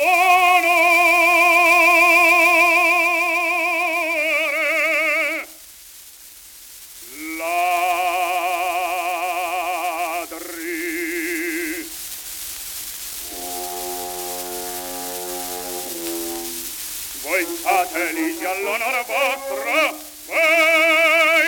l'onore ladri. Voi state ligi all'onore vostro, voi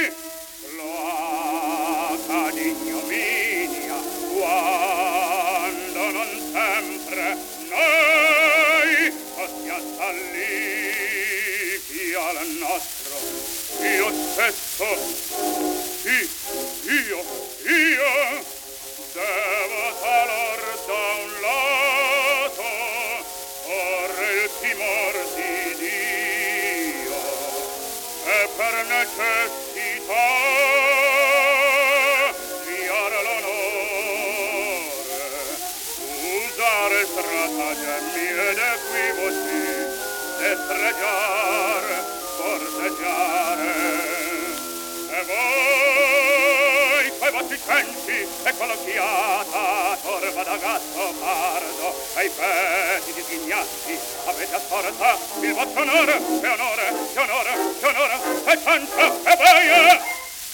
cloaca d'ignominia, quando non sempre noi fossi assalliti al nostro. Io stesso, sì, io devo talor da un lato porre il timor di Dio e per necessità fiar l'onore, usare stratagemmi ed equivoci, destreggiare, corteggiare. E voi, coi vostri cenci e colloquiata torba da gatto pardo, ai peti disghignati avete a forza il vostro onore, che onore, che onore, che onore, e cencio e baie.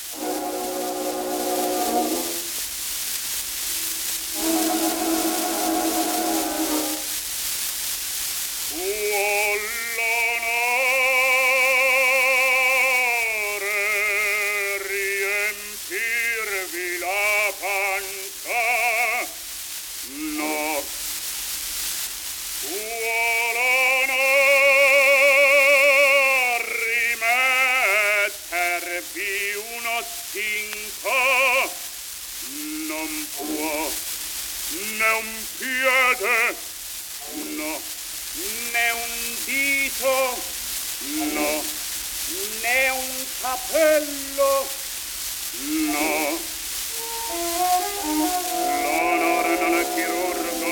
Non può, né un piede, no, né un dito, no, né un capello, no. L'onore non è chirurgo,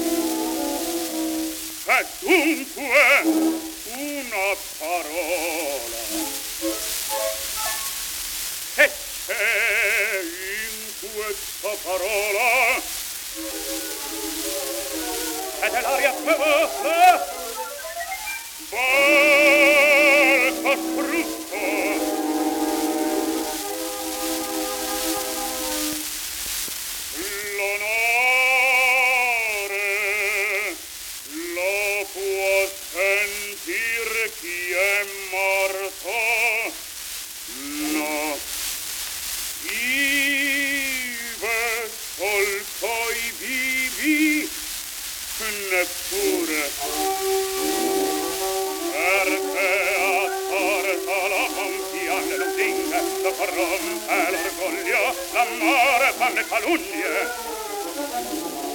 è dunque una parola. E c'è questa parola è dell'aria smemosa, volta spruzzo. L'onore lo può sentir chi è morto, no. Solco i vivi neppure, perché assorta la confianza lusinga, lo corrompe l'orgoglio, l'amore fa le calunnie.